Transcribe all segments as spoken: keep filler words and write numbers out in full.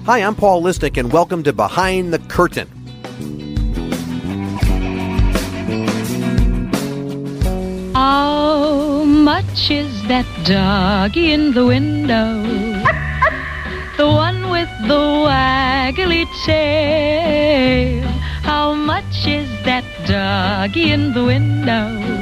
Hi, I'm Paul Lisnek, and welcome to Behind the Curtain. How much is that doggy in the window? The one with the waggly tail. How much is that doggy in the window?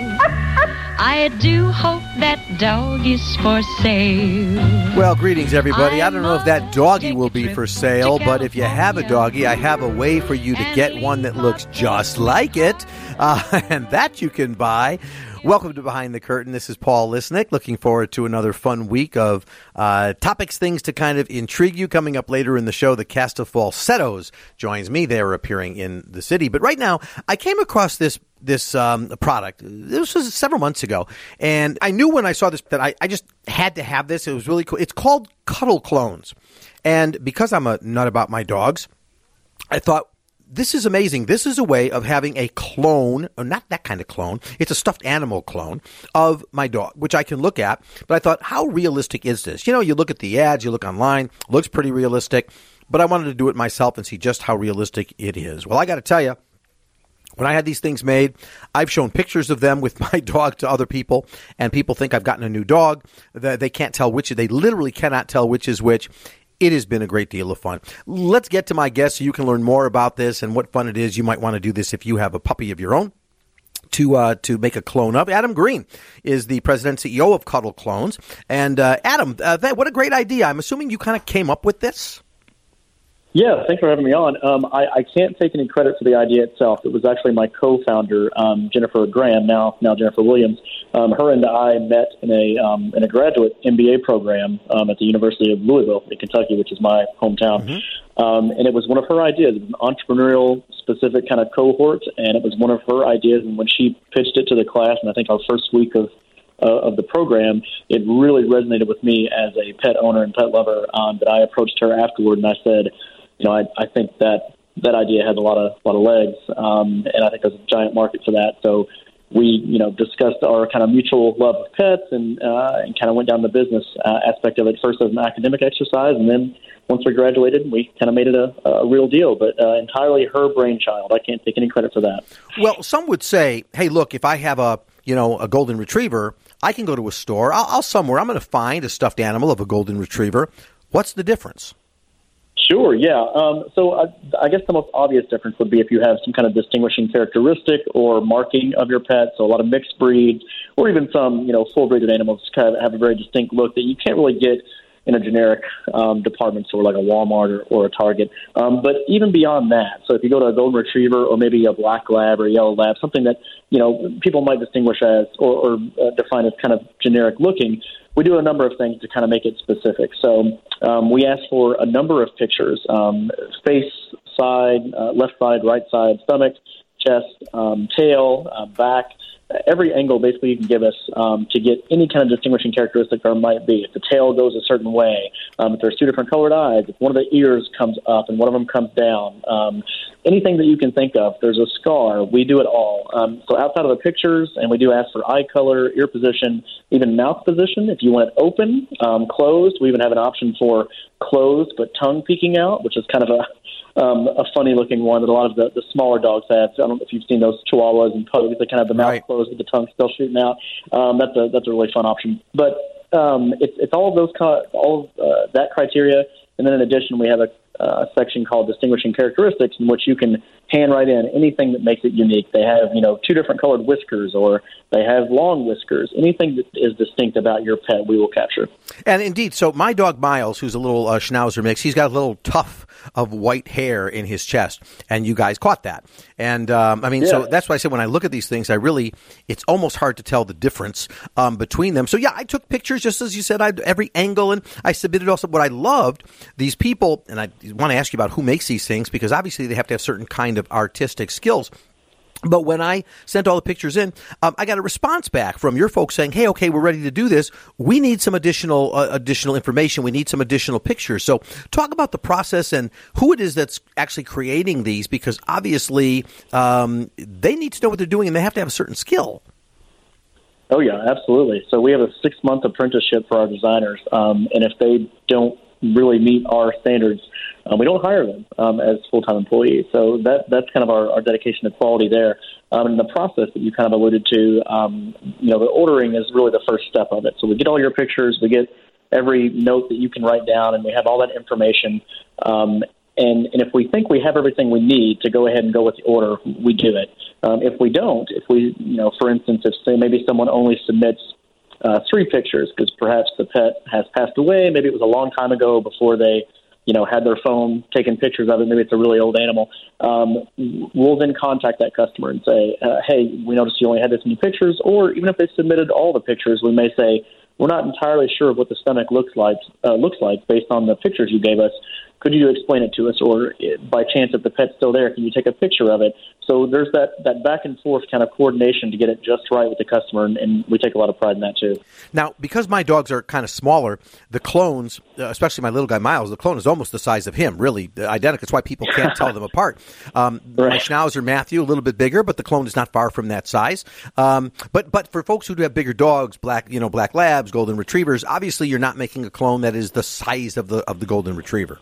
I do hope that dog is for sale. Well, greetings, everybody. I don't know if that doggy will be for sale, but if you have a doggy, I have a way for you to get one that looks just like it, uh, and that you can buy. Welcome to Behind the Curtain. This is Paul Lisnek. Looking forward to another fun week of uh, topics, things to kind of intrigue you. Coming up later in the show, the cast of Falsettos joins me. They're appearing in the city. But right now, I came across this this um, product. This was several months ago. And I knew when I saw this that I, I just had to have this. It was really cool. It's called Cuddle Clones. And because I'm a nut about my dogs, I thought, this is amazing. This is a way of having a clone, or not that kind of clone. It's a stuffed animal clone of my dog, which I can look at. But I thought, how realistic is this? You know, you look at the ads, you look online, looks pretty realistic. But I wanted to do it myself and see just how realistic it is. Well, I got to tell you, when I had these things made, I've shown pictures of them with my dog to other people, and people think I've gotten a new dog. They can't tell which, they literally cannot tell which is which. It has been a great deal of fun. Let's get to my guest so you can learn more about this and what fun it is. You might want to do this if you have a puppy of your own to uh, to make a clone of. Adam Green is the president and C E O of Cuddle Clones. And uh, Adam, uh, that, what a great idea. I'm assuming you kind of came up with this? Yeah, thanks for having me on. Um, I, I can't take any credit for the idea itself. It was actually my co-founder, um, Jennifer Graham, now now Jennifer Williams. Um, her and I met in a um, in a graduate M B A program um, at the University of Louisville in Kentucky, which is my hometown. Mm-hmm. Um, and it was one of her ideas. It was an entrepreneurial-specific kind of cohort, and it was one of her ideas. And when she pitched it to the class, and I think our first week of Uh, of the program, it really resonated with me as a pet owner and pet lover. Um, but I approached her afterward and I said, you know, I, I think that that idea has a lot of lot of legs, um, and I think there's a giant market for that. So we, you know, discussed our kind of mutual love of pets and uh, and kind of went down the business uh, aspect of it first as an academic exercise, and then once we graduated, we kind of made it a, a real deal. But uh, entirely her brainchild. I can't take any credit for that. Well, some would say, hey, look, if I have a you know a golden retriever, I can go to a store. I'll, I'll somewhere. I'm going to find a stuffed animal of a golden retriever. What's the difference? Sure, yeah. Um, so I, I guess the most obvious difference would be if you have some kind of distinguishing characteristic or marking of your pet. So a lot of mixed breeds or even some, you know, full-breeded animals kind of have a very distinct look that you can't really get in a generic um, department store like a Walmart or, or a Target. Um, but even beyond that, so if you go to a golden retriever or maybe a black lab or a yellow lab, something that, you know, people might distinguish as or, or uh, define as kind of generic looking, we do a number of things to kind of make it specific. So um, we ask for a number of pictures, um, face, side, uh, left side, right side, stomach, chest, um, tail, uh, back, every angle basically you can give us um, to get any kind of distinguishing characteristic there might be. If the tail goes a certain way, um, if there's two different colored eyes, if one of the ears comes up and one of them comes down, um, anything that you can think of, there's a scar, we do it all. Um, so outside of the pictures, and we do ask for eye color, ear position, even mouth position. If you want it open, um, closed, we even have an option for closed but tongue peeking out, which is kind of a Um, a funny-looking one that a lot of the, the smaller dogs have. I don't know if you've seen those Chihuahuas and Pugs that kind of have the mouth right. closed with the tongue still shooting out. Um, that's a that's a really fun option. But um, it's it's all of those all of uh, that criteria, and then in addition we have a, a section called distinguishing characteristics in which you can handwrite in anything that makes it unique. They have you know two different colored whiskers, or they have long whiskers. Anything that is distinct about your pet, we will capture. And indeed, so my dog Miles, who's a little uh, Schnauzer mix, he's got a little tuft of white hair in his chest, and you guys caught that. And um, I mean, yeah. so that's why I said when I look at these things, I really, it's almost hard to tell the difference um, between them. So yeah, I took pictures just as you said, I every angle, and I submitted also what I loved. These people, and I want to ask you about who makes these things, because obviously they have to have certain kind of artistic skills. But when I sent all the pictures in, um, I got a response back from your folks saying, hey, okay, we're ready to do this. We need some additional uh, additional information. We need some additional pictures. So talk about the process and who it is that's actually creating these, because obviously um, they need to know what they're doing and they have to have a certain skill. Oh, yeah, absolutely. So we have a six-month apprenticeship for our designers, um, and if they don't really meet our standards, Um, we don't hire them um, as full-time employees. So that that's kind of our, our dedication to quality there. Um, and the process that you kind of alluded to, um, you know, the ordering is really the first step of it. So we get all your pictures, we get every note that you can write down, and we have all that information. Um, and, and if we think we have everything we need to go ahead and go with the order, we do it. Um, if we don't, if we, you know, for instance, if say maybe someone only submits uh, three pictures because perhaps the pet has passed away, maybe it was a long time ago before they, you know, had their phone taking pictures of it, maybe it's a really old animal, um, we'll then contact that customer and say, uh, hey, we noticed you only had this many pictures, or even if they submitted all the pictures, we may say, we're not entirely sure of what the stomach looks like, uh, looks like based on the pictures you gave us. Could you explain it to us? Or by chance, if the pet's still there, can you take a picture of it? So there's that, that back and forth kind of coordination to get it just right with the customer, and, and we take a lot of pride in that too. Now, because my dogs are kind of smaller, the clones, uh, especially my little guy Miles, the clone is almost the size of him, really identical. It's why people can't tell them apart. Um, right. My Schnauzer Matthew, a little bit bigger, but the clone is not far from that size. Um, but but for folks who do have bigger dogs, black you know black labs, golden retrievers, obviously you're not making a clone that is the size of the of the golden retriever.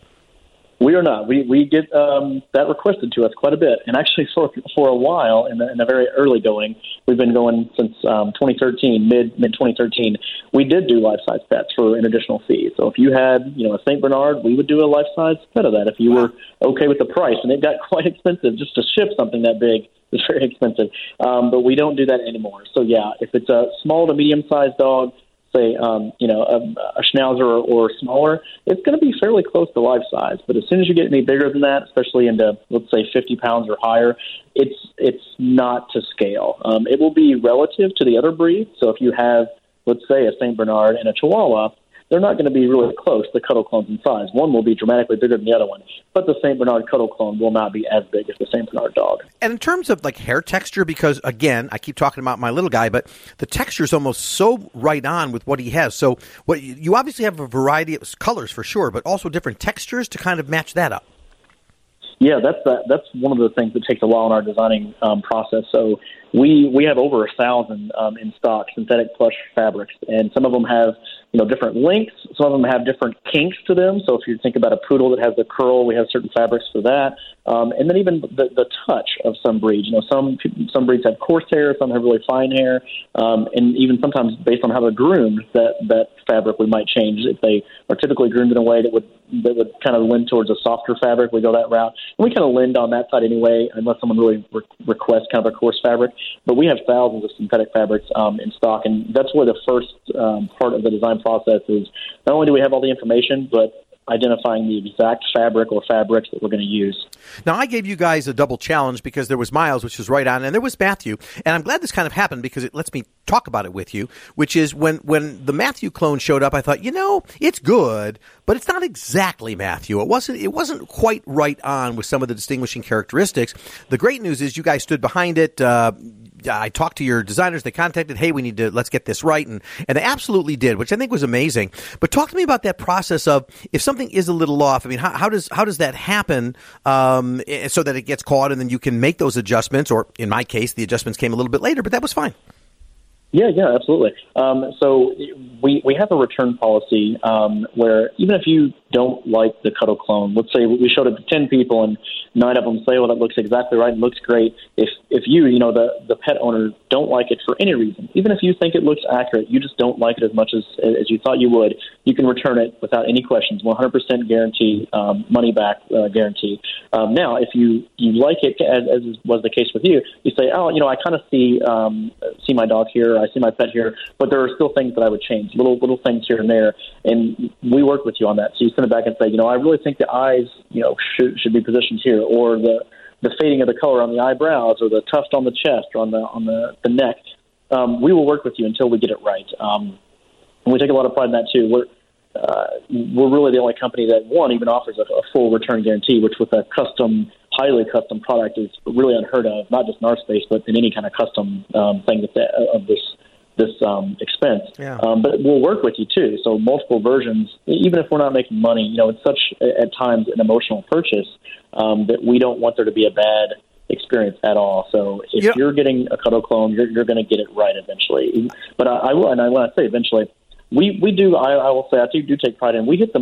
We are not. We we get um, that requested to us quite a bit, and actually for for a while in the, in the very early going, we've been going since um, twenty thirteen, mid mid twenty thirteen. We did do life size pets for an additional fee. So if you had you know a Saint Bernard, we would do a life size pet of that. If you were okay with the price, and it got quite expensive just to ship something that big. It's very expensive, um, but we don't do that anymore. So yeah, if it's a small to medium sized dog, say, um, you know, a, a Schnauzer or, or smaller, it's going to be fairly close to life size. But as soon as you get any bigger than that, especially into, let's say, fifty pounds or higher, it's it's not to scale. Um, it will be relative to the other breeds. So if you have, let's say, a Saint Bernard and a Chihuahua, they're not going to be really close, the cuddle clones in size. One will be dramatically bigger than the other one, but the Saint Bernard cuddle clone will not be as big as the Saint Bernard dog. And in terms of like hair texture, because again, I keep talking about my little guy, but the texture is almost so right on with what he has. So what you obviously have a variety of colors for sure, but also different textures to kind of match that up. Yeah, that's that, that's one of the things that takes a while in our designing um, process. So we we have over a thousand um, in stock synthetic plush fabrics, and some of them have you know different lengths. Some of them have different kinks to them. So if you think about a poodle that has a curl, we have certain fabrics for that. Um, and then even the, the touch of some breeds. You know, some some breeds have coarse hair, some have really fine hair, um, and even sometimes based on how they're groomed, that that fabric we might change. If they are typically groomed in a way that would that would kind of lend towards a softer fabric, we go that route. And we kind of lend on that side anyway, unless someone really re- requests kind of a coarse fabric. But we have thousands of synthetic fabrics um, in stock, and that's where the first um, part of the design process is. Not only do we have all the information, but identifying the exact fabric or fabrics that we're going to use. Now, I gave you guys a double challenge because there was Miles, which was right on, and there was Matthew. And I'm glad this kind of happened because it lets me talk about it with you, which is when, when the Matthew clone showed up, I thought, you know, it's good, but it's not exactly Matthew. It wasn't, it wasn't quite right on with some of the distinguishing characteristics. The great news is you guys stood behind it. Uh, I talked to your designers. They contacted, hey, we need to, let's get this right. And, and they absolutely did, which I think was amazing. But talk to me about that process of if something is a little off. I mean, how, how does, how does that happen um, so that it gets caught and then you can make those adjustments? Or in my case, the adjustments came a little bit later, but that was fine. Yeah, yeah, absolutely. Um, so we we have a return policy um, where even if you don't like the cuddle clone, let's say we showed it to ten people and nine of them say, well, that looks exactly right and looks great. If if you, you know, the, the pet owner don't like it for any reason, even if you think it looks accurate, you just don't like it as much as as you thought you would, you can return it without any questions, one hundred percent guarantee, um, money back uh, guarantee. Um, now, if you, you like it, as, as was the case with you, you say, oh, you know, I kind of see um, see my dog here, I see my pet here, but there are still things that I would change, little little things here and there, and we work with you on that. So you send it back and say, you know, I really think the eyes, you know, should should be positioned here, or the the fading of the color on the eyebrows, or the tuft on the chest, or on the on the, the neck. Um, we will work with you until we get it right. Um, and we take a lot of pride in that too. We're uh, we're really the only company that one even offers a, a full return guarantee, which with a custom, highly custom product is really unheard of, not just in our space, but in any kind of custom um, thing that the, of this. this um, expense. Yeah. Um, but we'll work with you too. So multiple versions, even if we're not making money, you know, it's such at times an emotional purchase um, that we don't want there to be a bad experience at all. So if yep. you're getting a cuddle clone, you're, you're going to get it right eventually. But I, I will, and I want to say eventually, we, we do, I, I will say, I do, do take pride in, we hit the mark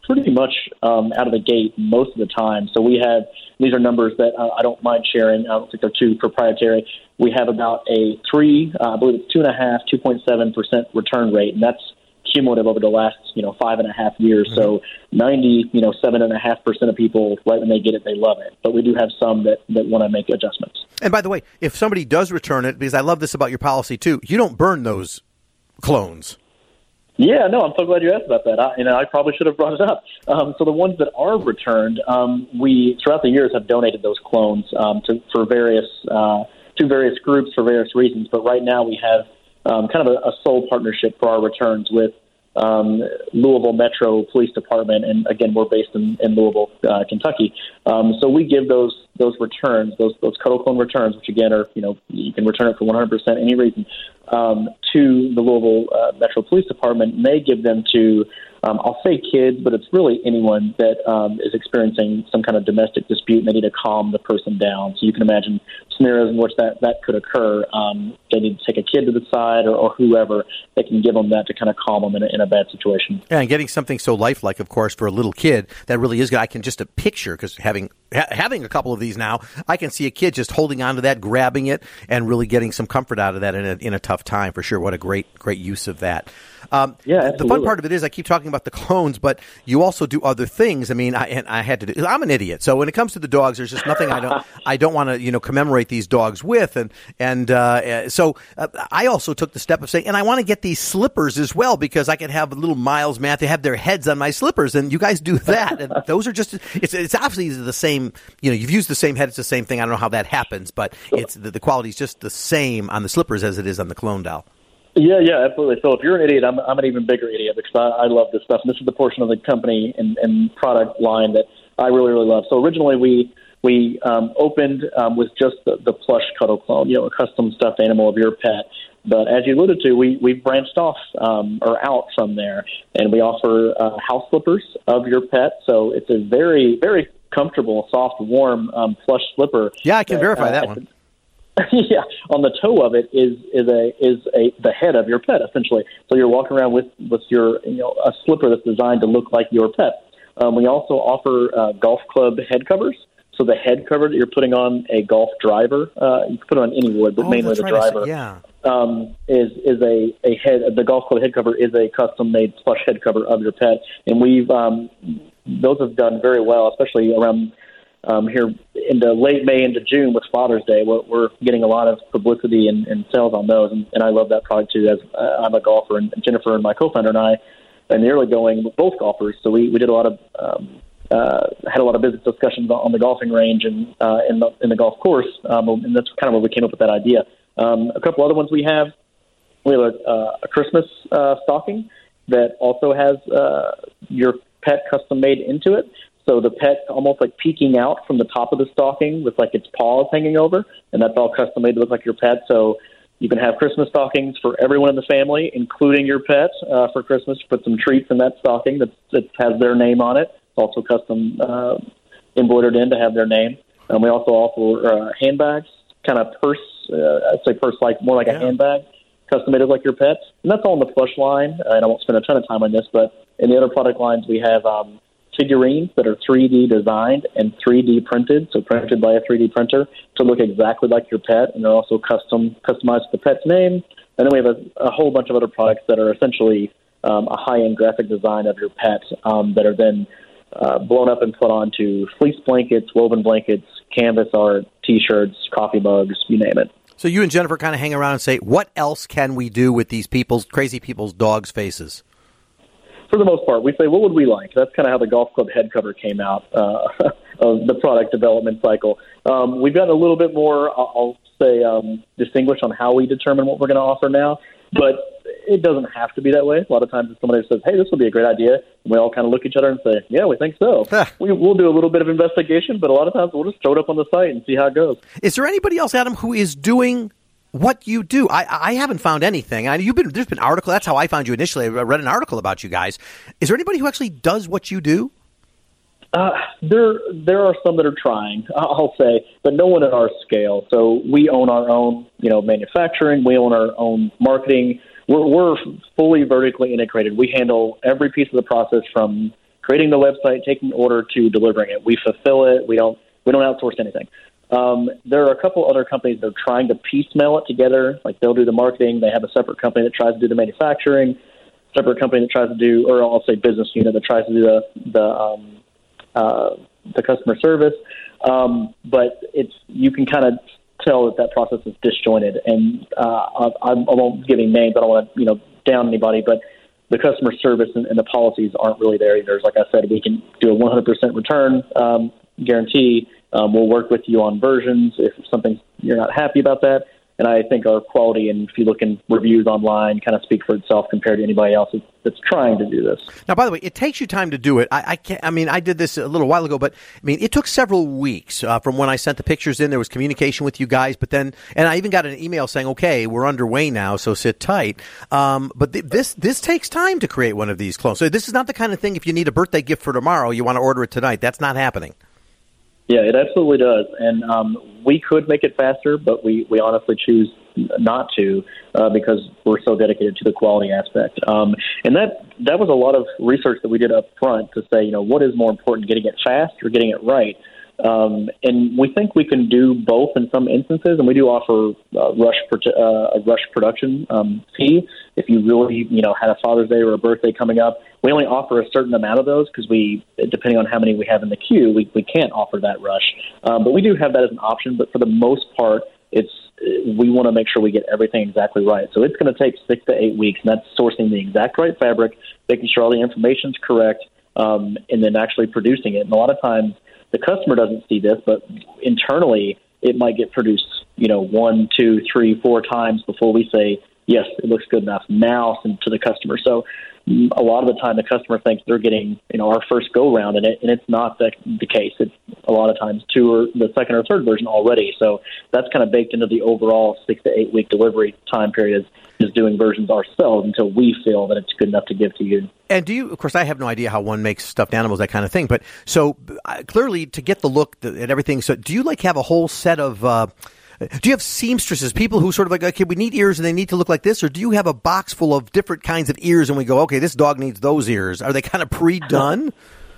pretty much um, out of the gate most of the time. So we have, these are numbers that uh, I don't mind sharing. I don't think they're too proprietary. We have about a three, uh, I believe it's two and a half, two point seven percent return rate, and that's cumulative over the last, you know, five and a half years. Mm-hmm. So ninety, you know, seven and a half percent of people, right when they get it, they love it. But we do have some that, that want to make adjustments. And by the way, if somebody does return it, because I love this about your policy too, you don't burn those clones. Yeah, no, I'm so glad you asked about that. I, you know, I probably should have brought it up. Um, so the ones that are returned, um, we throughout the years have donated those clones um, to for various uh, to various groups for various reasons. But right now we have um, kind of a, a sole partnership for our returns with um, Louisville Metro Police Department, and again, we're based in, in Louisville, uh, Kentucky. Um, so we give those those returns, those those cuddle clone returns, which again are, you know, you can return it for one hundred percent any reason, um, to the Louisville uh, Metro Police Department, and they give them to, um, I'll say kids, but it's really anyone that um, is experiencing some kind of domestic dispute and they need to calm the person down. So you can imagine scenarios in which that, that could occur. Um, they need to take a kid to the side or, or whoever, they can give them that to kind of calm them in a, in a bad situation. Yeah, and getting something so lifelike, of course, for a little kid, that really is good. I can just a picture, because having ha- having a couple of these now, I can see a kid just holding on to that, grabbing it, and really getting some comfort out of that in a, in a tough time, for sure. What a great, great use of that. Um, yeah, absolutely. The fun part of it is I keep talking about the clones, but you also do other things. I mean, I, and I had to do, I'm an idiot. So when it comes to the dogs, there's just nothing I don't, I don't want to, you know, commemorate these dogs with. And, and, uh, so uh, I also took the step of saying, and I want to get these slippers as well, because I could have little Miles, Matthew, have their heads on my slippers, and you guys do that. And those are just, it's, it's obviously the same, you know, you've used the same head. It's the same thing. I don't know how that happens, but it's the, the quality is just the same on the slippers as it is on the clone doll. Yeah, yeah, absolutely. So if you're an idiot, I'm, I'm an even bigger idiot, because I, I love this stuff. And this is the portion of the company and, and product line that I really, really love. So originally we we um, opened um, with just the, the plush cuddle clone, you know, a custom stuffed animal of your pet. But as you alluded to, we, we branched off um, or out from there, and we offer uh, house slippers of your pet. So it's a very, very comfortable, soft, warm um, plush slipper. Yeah, I can that, verify uh, that one. Yeah, on the toe of it is is a is a the head of your pet, essentially. So you're walking around with with your, you know, a slipper that's designed to look like your pet. Um, we also offer uh, golf club head covers. So the head cover that you're putting on a golf driver, uh, you can put it on any wood, but oh, mainly the right. driver. Yeah. Um, is is a, a head. The golf club head cover is a custom made plush head cover of your pet, and we've um, those have done very well, especially around. Um, here into late May into June with Father's Day, we're, we're getting a lot of publicity and, and sales on those, and, and I love that product too. As uh, I'm a golfer, and Jennifer and my co-founder and I, and the early going with both golfers, so we, we did a lot of um, uh, had a lot of business discussions on the golfing range and uh, in the in the golf course, um, and that's kind of where we came up with that idea. Um, a couple other ones we have, we have a, uh, a Christmas uh, stocking that also has uh, your pet custom made into it. So the pet almost like peeking out from the top of the stocking with like its paws hanging over, and that's all custom made to look like your pet. So you can have Christmas stockings for everyone in the family, including your pet, uh, for Christmas. Put some treats in that stocking that, that has their name on it. It's also custom uh, embroidered in to have their name. And we also offer uh, handbags, kind of purse, uh, I'd say purse-like, more like yeah. a handbag, custom made like your pet. And that's all in the plush line. And I won't spend a ton of time on this, but in the other product lines we have um, figurines that are three D designed and three D printed, so printed by a three D printer to look exactly like your pet, and they're also custom customized with the pet's name. And then we have a, a whole bunch of other products that are essentially um, a high-end graphic design of your pet um, that are then uh, blown up and put onto fleece blankets, woven blankets, canvas art, T-shirts, coffee mugs, you name it. So you and Jennifer kind of hang around and say, what else can we do with these people's, crazy people's dogs' faces? For the most part, we say, what would we like? That's kind of how the golf club head cover came out uh, of the product development cycle. Um, we've gotten a little bit more, I'll say, um, distinguished on how we determine what we're going to offer now, but it doesn't have to be that way. A lot of times it's somebody who says, hey, this would be a great idea, and we all kind of look at each other and say, yeah, we think so. we, we'll do a little bit of investigation, but a lot of times we'll just throw it up on the site and see how it goes. Is there anybody else, Adam, who is doing what you do? I, I haven't found anything. I, you've been there's been article. That's how I found you initially. I read an article about you guys. Is there anybody who actually does what you do? Uh, there, there are some that are trying, I'll say, but no one at our scale. So we own our own, you know, manufacturing. We own our own marketing. We're, we're fully vertically integrated. We handle every piece of the process from creating the website, taking the order, to delivering it. We fulfill it. We don't we don't outsource anything. Um, there are a couple other companies that are trying to piecemeal it together. Like they'll do the marketing. They have a separate company that tries to do the manufacturing, separate company that tries to do, or I'll say business unit that tries to do the the um, uh, the customer service. Um, but it's you can kind of tell that that process is disjointed. And uh, I, I won't give any names. I don't want to you know down anybody, but the customer service and, and the policies aren't really there either. Like I said, we can do a one hundred percent return um, guarantee. Um, we'll work with you on versions if something you're not happy about that. And I think our quality, and if you look in reviews online, kind of speak for itself compared to anybody else that's trying to do this. Now, by the way, it takes you time to do it. I, I can't. I mean, I did this a little while ago, but I mean, it took several weeks uh, from when I sent the pictures in. There was communication with you guys, but then, and I even got an email saying, "Okay, we're underway now, so sit tight." Um, but th- this this takes time to create one of these clones. So this is not the kind of thing. If you need a birthday gift for tomorrow, you want to order it tonight. That's not happening. Yeah, it absolutely does. And um, we could make it faster, but we, we honestly choose not to uh, because we're so dedicated to the quality aspect. Um, and that that was a lot of research that we did up front to say, you know, what is more important, getting it fast or getting it right? Um, and we think we can do both in some instances, and we do offer uh, rush uh, a rush production um, fee. If you really, you know, had a Father's Day or a birthday coming up, we only offer a certain amount of those because we, depending on how many we have in the queue, we, we can't offer that rush. Um, but we do have that as an option. But for the most part, it's we want to make sure we get everything exactly right. So it's going to take six to eight weeks, and that's sourcing the exact right fabric, making sure all the information's correct, um, and then actually producing it. And a lot of times, the customer doesn't see this, but internally it might get produced, you know, one, two, three, four times before we say, yes, it looks good enough now to the customer. So a lot of the time the customer thinks they're getting, you know, our first go round, and, it, and it's not the, the case. It's a lot of times two or the second or third version already. So that's kind of baked into the overall six to eight week delivery time period is, is doing versions ourselves until we feel that it's good enough to give to you. And do you, of course, I have no idea how one makes stuffed animals, that kind of thing. But so uh, clearly to get the look and everything, so do you like have a whole set of, uh, do you have seamstresses, people who sort of like, okay, we need ears and they need to look like this? Or do you have a box full of different kinds of ears and we go, okay, this dog needs those ears? Are they kind of pre-done?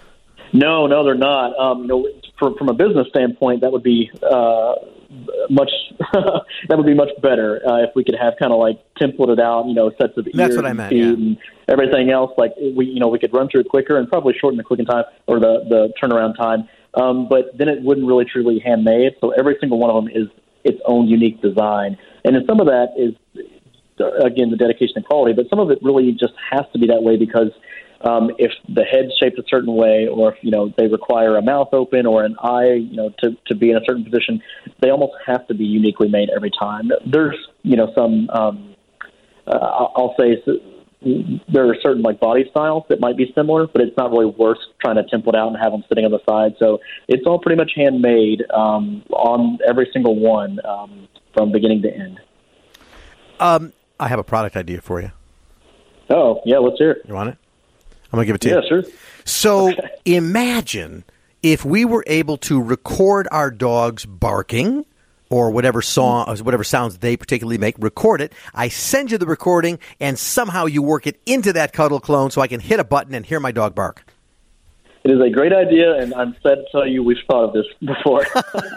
No, no, they're not. Um, you know, from, from a business standpoint, that would be uh, much that would be much better uh, if we could have kind of like templated out, you know, sets of ears That's what I meant, and feet yeah. and everything else. Like we, you know, we could run through it quicker and probably shorten the clicking time or the the turnaround time. Um, but then it wouldn't really truly handmade. So every single one of them is its own unique design, and then some of that is again the dedication and quality. But some of it really just has to be that way because. Um, if the head's shaped a certain way, or if you know they require a mouth open or an eye, you know, to, to be in a certain position, they almost have to be uniquely made every time. There's, you know, some um, uh, I'll say there are certain like body styles that might be similar, but it's not really worth trying to template out and have them sitting on the side. So it's all pretty much handmade um, on every single one um, from beginning to end. Um, I have a product idea for you. Oh yeah, let's hear it. You want it? I'm going to give it to yeah, you. Yeah, sure. So okay. Imagine if we were able to record our dogs barking or whatever song, whatever sounds they particularly make, record it. I send you the recording, and somehow you work it into that Cuddle clone so I can hit a button and hear my dog bark. It is a great idea, and I'm sad to tell you we've thought of this before.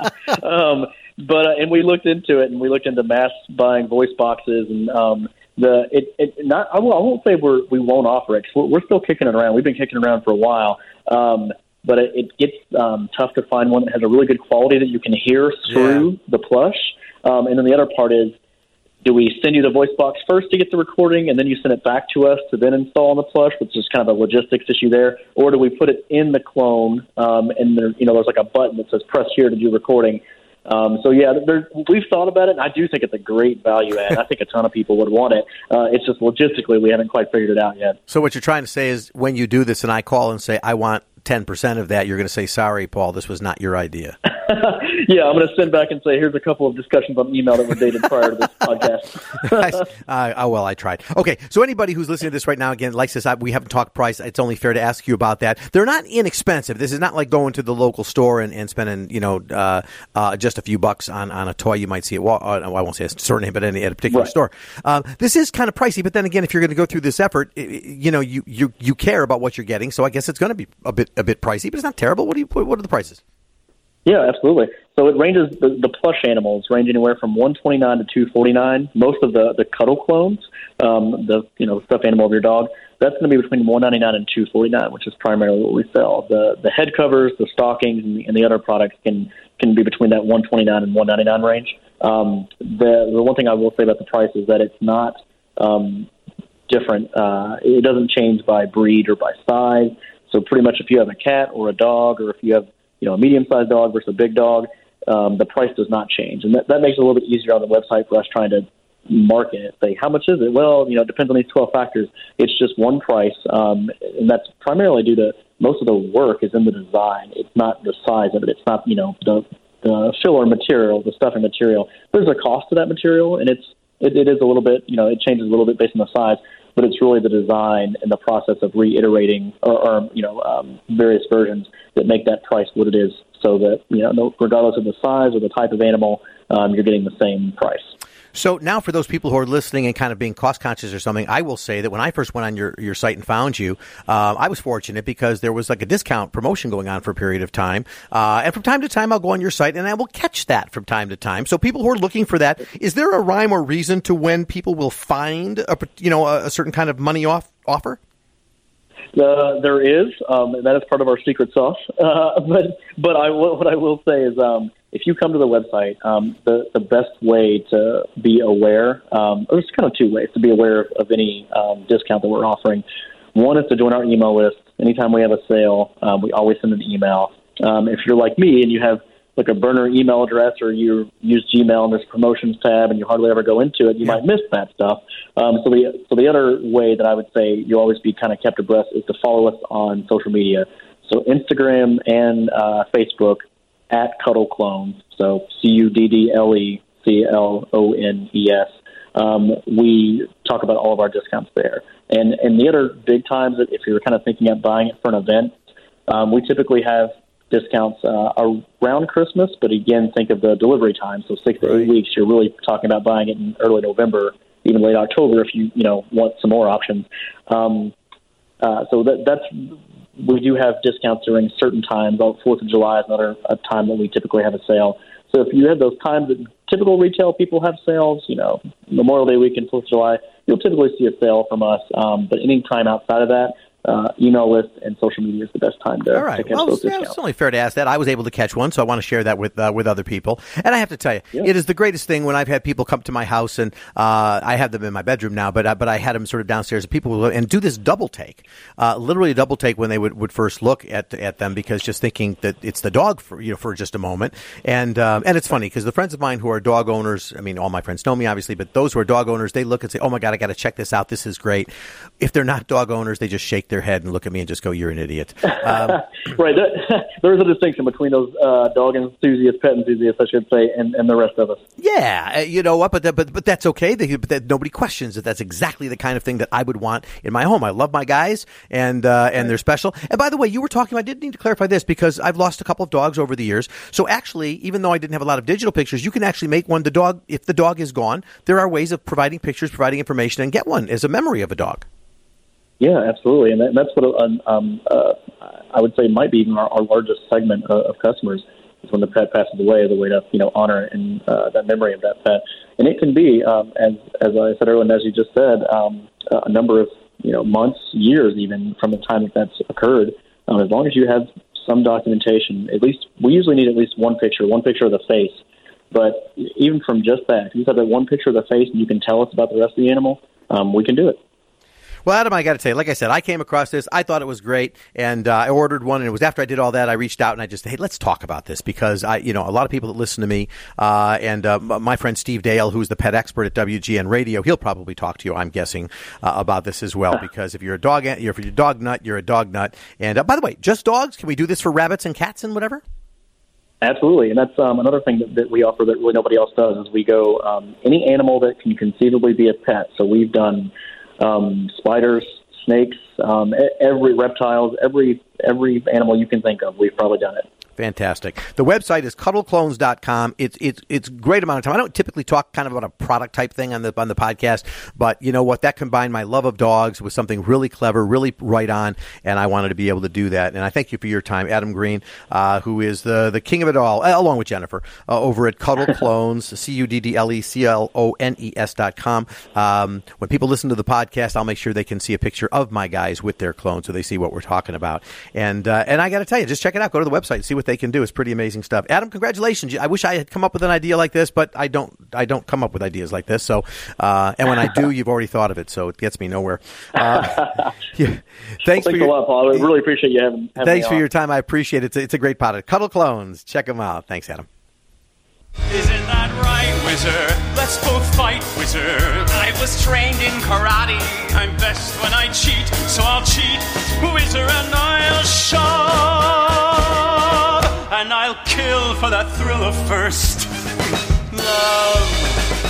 um, but uh, and we looked into it, and we looked into mass buying voice boxes, and um, the it, it not I won't, I won't say we're we won't offer it. We're, we're still kicking it around. We've been kicking it around for a while, um, but it, it gets um, tough to find one that has a really good quality that you can hear through yeah. the plush. Um, and then the other part is, do we send you the voice box first to get the recording, and then you send it back to us to then install on the plush, which is kind of a logistics issue there, or do we put it in the clone, um, and there, you know, there's like a button that says press here to do recording. Um, so yeah, there, we've thought about it, and I do think it's a great value add. I think a ton of people would want it. Uh, it's just logistically we haven't quite figured it out yet. So what you're trying to say is, when you do this, and I call and say I want ten percent of that, you're going to say, sorry, Paul, this was not your idea. Yeah, I'm going to send back and say, here's a couple of discussions on email that were dated prior to this podcast. uh, oh, well, I tried. Okay, so anybody who's listening to this right now, again, likes this, we haven't talked price. It's only fair to ask you about that. They're not inexpensive. This is not like going to the local store and, and spending, you know, uh, uh, just a few bucks on, on a toy you might see at, Wal- uh, I won't say a certain name, but any, at a particular right. store. Um, this is kind of pricey, but then again, if you're going to go through this effort, you know, you, you, you care about what you're getting, so I guess it's going to be a bit a bit pricey, but it's not terrible. What do you what are the prices? Yeah, absolutely. So it ranges, the, the plush animals range anywhere from one hundred twenty-nine dollars to two hundred forty-nine dollars. Most of the, the cuddle clones, um, the you know stuffed animal of your dog, that's going to be between one hundred ninety-nine dollars and two hundred forty-nine dollars, which is primarily what we sell. The the head covers, the stockings, and the, and the other products can can be between that one hundred twenty-nine dollars and one hundred ninety-nine dollars range. Um, the the one thing I will say about the price is that it's not um, different. Uh, it doesn't change by breed or by size. So pretty much if you have a cat or a dog, or if you have you know a medium-sized dog versus a big dog, um, the price does not change, and that, that makes it a little bit easier on the website for us trying to market it. Say, how much is it? Well, you know, it depends on these twelve factors. It's just one price, um, and that's primarily due to most of the work is in the design. It's not the size of it. It's not you know the the filler material, the stuffing material. There's a cost to that material, and it's it, it is a little bit you know it changes a little bit based on the size. But it's really the design and the process of reiterating or, or you know um, various versions that make that price what it is, so that you know no, regardless of the size or the type of animal, um, you're getting the same price. So now for those people who are listening and kind of being cost conscious or something, I will say that when I first went on your, your site and found you, uh, I was fortunate because there was like a discount promotion going on for a period of time. Uh, and from time to time, I'll go on your site and I will catch that from time to time. So people who are looking for that, is there a rhyme or reason to when people will find a, you know, a, a certain kind of money off offer? Uh, there is. Um, that is part of our secret sauce. Uh, but but I will, what I will say is um, if you come to the website, um, the, the best way to be aware, um, there's kind of two ways to be aware of, of any um, discount that we're offering. One is to join our email list. Anytime we have a sale, um, we always send an email. Um, if you're like me and you have like a burner email address, or you use Gmail and there's promotions tab and you hardly ever go into it, you yeah. might miss that stuff. Um, so the so the other way that I would say you always be kind of kept abreast is to follow us on social media. So Instagram and uh, Facebook at Cuddle Clones. So C U D D L E C L O N E S. Um, we talk about all of our discounts there. And and the other big times that if you're kind of thinking of buying it for an event, um, we typically have discounts uh, around Christmas, but again, think of the delivery time. So six to eight weeks, you're really talking about buying it in early November, even late October if you you know want some more options. Um, uh, so that that's we do have discounts during certain times. Fourth of July is another a time that we typically have a sale. So if you have those times that typical retail people have sales, you know, Memorial Day weekend, Fourth of July, you'll typically see a sale from us. Um, but any time outside of that, Uh, email list and social media is the best time to, All right. to catch well, those yeah, discounts. It's only fair to ask that. I was able to catch one, so I want to share that with uh, with other people. And I have to tell you, yeah. it is the greatest thing when I've had people come to my house, and uh, I have them in my bedroom now, but uh, but I had them sort of downstairs, and people will and do this double take, uh, literally a double take when they would, would first look at at them, because just thinking that it's the dog for you know for just a moment. And um, and it's funny because the friends of mine who are dog owners, I mean, all my friends know me obviously, but those who are dog owners, they look and say, "Oh my God, I got to check this out. This is great." If they're not dog owners, they just shake their head and look at me and just go, "You're an idiot." Um, right. That, there's a distinction between those uh, dog enthusiasts, pet enthusiasts, I should say, and, and the rest of us. Yeah, you know what? But that, but but that's okay. They, but that, nobody questions that. That's exactly the kind of thing that I would want in my home. I love my guys, and uh, and they're special. And by the way, you were talking. I did need to clarify this because I've lost a couple of dogs over the years. So actually, even though I didn't have a lot of digital pictures, you can actually make one. The dog, if the dog is gone, there are ways of providing pictures, providing information, and get one as a memory of a dog. Yeah, absolutely, and that, that's what um, uh, I would say might be even our, our largest segment of, of customers is when the pet passes away, as a way to you know honor and uh, that memory of that pet. And it can be, um, as as I said earlier, and as you just said, um, a number of you know months, years, even from the time that that's occurred. Um, as long as you have some documentation, at least we usually need at least one picture, one picture of the face. But even from just that, if you have that one picture of the face and you can tell us about the rest of the animal, um, we can do it. Well, Adam, I got to tell you, like I said, I came across this. I thought it was great, and uh, I ordered one. And it was after I did all that, I reached out and I just, hey, let's talk about this because I, you know, a lot of people that listen to me, uh, and uh, my friend Steve Dale, who's the pet expert at W G N Radio, he'll probably talk to you, I'm guessing, uh, about this as well. Because if you're a dog, if you're a dog nut, you're a dog nut. And uh, by the way, just dogs? Can we do this for rabbits and cats and whatever? Absolutely, and that's um, another thing that, that we offer that really nobody else does is we go um, any animal that can conceivably be a pet. So we've done um, spiders, snakes, um, every reptiles, every every animal you can think of. We've probably done it. Fantastic. The website is cuddle clones dot com. It's it's it's a great amount of time. I don't typically talk kind of about a product type thing on the on the podcast, but you know what? That combined my love of dogs with something really clever, really right on, and I wanted to be able to do that. And I thank you for your time, Adam Green, uh, who is the the king of it all, uh, along with Jennifer, uh, over at Cuddle Clones, C U D D L E C L O N E S dot com. Um, when people listen to the podcast, I'll make sure they can see a picture of my guys with their clones so they see what we're talking about. And uh, and I got to tell you, just check it out. Go to the website and see what they can do. It's pretty amazing stuff. Adam, congratulations. I wish I had come up with an idea like this, but I don't I don't come up with ideas like this. So, uh, and when I do, you've already thought of it, so it gets me nowhere. Uh, yeah. Thanks, well, for your, a lot, Paul. I really appreciate you having, having Thanks me for on. your time. I appreciate it. It's a, it's a great product. Cuddle Clones. Check them out. Thanks, Adam. Isn't that right, Wizard? Let's both fight, Wizard. I was trained in karate. I'm best when I cheat, so I'll cheat, Wizard, and I'll shove, and I'll kill for that thrill of first love.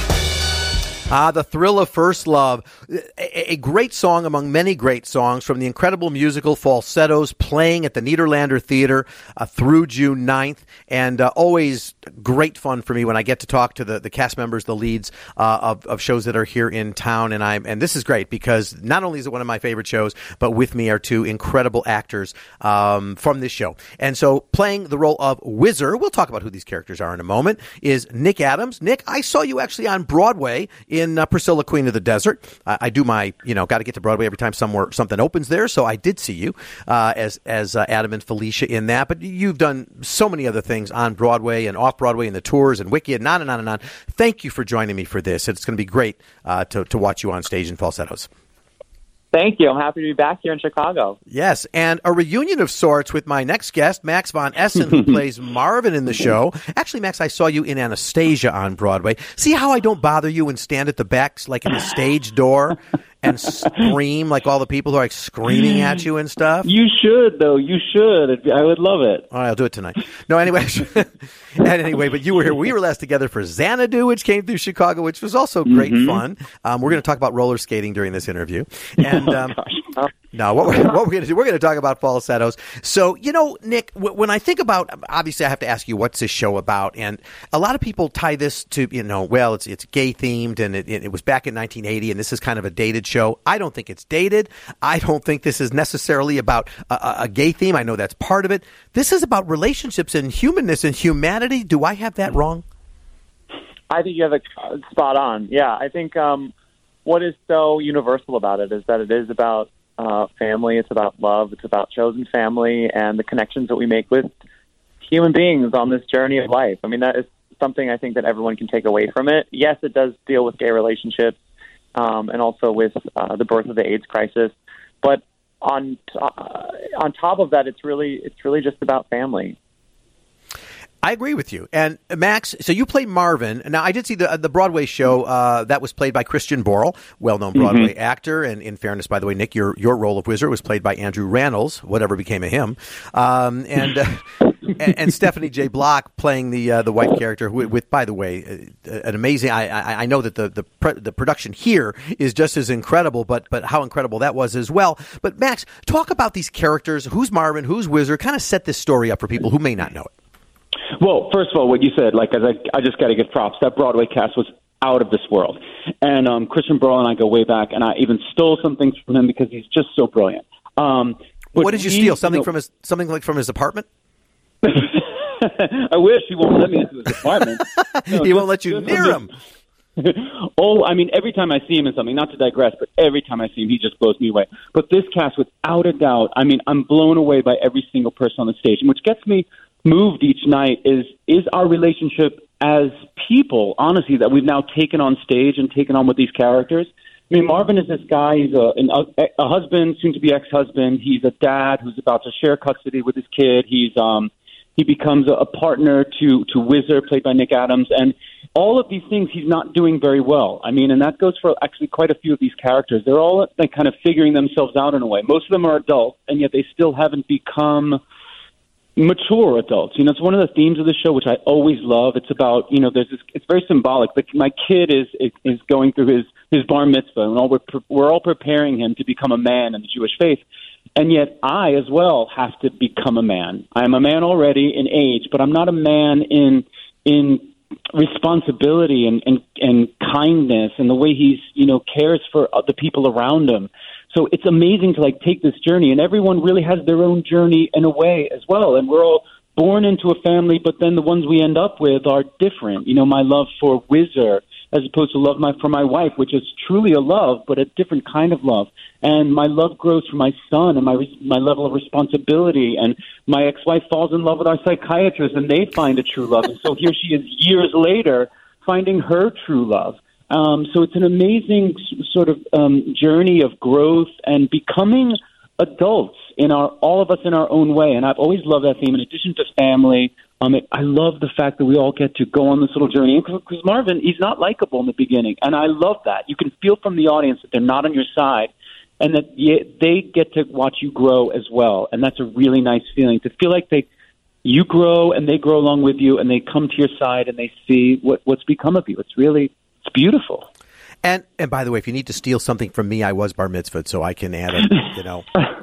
Ah, the thrill of first love. A, a great song among many great songs from the incredible musical Falsettos, playing at the Nederlander Theater uh, through June ninth, and uh, always great fun for me when I get to talk to the, the cast members, the leads uh, of, of shows that are here in town. And I'm and this is great because not only is it one of my favorite shows, but with me are two incredible actors um, from this show. And so playing the role of Whizzer, we'll talk about who these characters are in a moment, is Nick Adams. Nick, I saw you actually on Broadway in uh, Priscilla, Queen of the Desert. I, I do my, you know, got to get to Broadway every time somewhere something opens there. So I did see you uh, as as uh, Adam and Felicia in that. But you've done so many other things on Broadway and off Broadway and the tours and Wicked and on and on and on. Thank you for joining me for this. It's going to be great uh, to to watch you on stage in Falsettos. Thank you. I'm happy to be back here in Chicago. Yes, and a reunion of sorts with my next guest, Max von Essen, who plays Marvin in the show. Actually, Max, I saw you in Anastasia on Broadway. See how I don't bother you and stand at the back, like in the stage door, and scream like all the people who are like screaming at you and stuff? You should, though. You should. I would love it. All right, I'll do it tonight. No, anyway, and anyway, but you were here. We were last together for Xanadu, which came through Chicago, which was also great mm-hmm. fun. Um, we're going to talk about roller skating during this interview. And um, oh, no, what we're, what we're going to do, we're going to talk about Falsettos. So, you know, Nick, w- when I think about, obviously I have to ask you, what's this show about? And a lot of people tie this to, you know, well, it's it's gay themed, and it, it was back in nineteen eighty, and this is kind of a dated show. I don't think it's dated. I don't think this is necessarily about a, a gay theme. I know that's part of it. This is about relationships and humanness and humanity. Do I have that wrong? I think you have it spot on. Yeah, I think um, what is so universal about it is that it is about uh, family. It's about love. It's about chosen family and the connections that we make with human beings on this journey of life. I mean, that is something I think that everyone can take away from it. Yes, it does deal with gay relationships um, and also with uh, the birth of the AIDS crisis. But on t- uh, on top of that, it's really it's really just about family. I agree with you. And Max, so you played Marvin. Now, I did see the the Broadway show uh, that was played by Christian Borle, well-known Broadway mm-hmm. actor. And in fairness, by the way, Nick, your your role of Whizzer was played by Andrew Rannells, whatever became of him. Um, and, uh, and and Stephanie J. Block playing the uh, the white character. With, with by the way, uh, an amazing. I, I I know that the the pre- the production here is just as incredible, but but how incredible that was as well. But Max, talk about these characters. Who's Marvin? Who's Whizzer? Kind of set this story up for people who may not know it. Well, first of all, what you said, like, as I, I just got to give props. That Broadway cast was out of this world. And um, Christian Borle and I go way back, and I even stole some things from him because he's just so brilliant. Um, what did you steal? Something you know, from his something like from his apartment? I wish he won't let me into his apartment. No, he won't let you near him. Oh, I mean, every time I see him in something, not to digress, but every time I see him, he just blows me away. But this cast, without a doubt, I mean, I'm blown away by every single person on the stage, and which gets me moved each night is is our relationship as people, honestly, that we've now taken on stage and taken on with these characters. I mean, Marvin is this guy. He's a, an, a, a husband, soon-to-be ex-husband. He's a dad who's about to share custody with his kid. He's um he becomes a, a partner to to Whizzer, played by Nick Adams, and all of these things he's not doing very well. I mean, and that goes for actually quite a few of these characters. They're all like kind of figuring themselves out in a way. Most of them are adults, and yet they still haven't become mature adults. You know, it's one of the themes of the show, which I always love. It's about, you know, there's this, it's very symbolic. Like my kid is is going through his, his bar mitzvah, and all we're, we're all preparing him to become a man in the Jewish faith. And yet I, as well, have to become a man. I'm a man already in age, but I'm not a man in in responsibility and, and, and kindness and the way he's, you know, cares for the people around him. So it's amazing to, like, take this journey, and everyone really has their own journey in a way as well. And we're all born into a family, but then the ones we end up with are different. You know, my love for Whizzer as opposed to love my for my wife, which is truly a love, but a different kind of love. And my love grows for my son and my my level of responsibility. And my ex-wife falls in love with our psychiatrist, and they find a true love. And so here she is years later finding her true love. Um, so it's an amazing sort of um, journey of growth and becoming adults in our all of us in our own way. And I've always loved that theme. In addition to family, um, it, I love the fact that we all get to go on this little journey. Because Marvin, he's not likable in the beginning, and I love that. You can feel from the audience that they're not on your side, and that they get to watch you grow as well. And that's a really nice feeling, to feel like they you grow and they grow along with you, and they come to your side and they see what, what's become of you. It's really it's beautiful. And and by the way, if you need to steal something from me, I was bar mitzvahed, so I can add a, you know,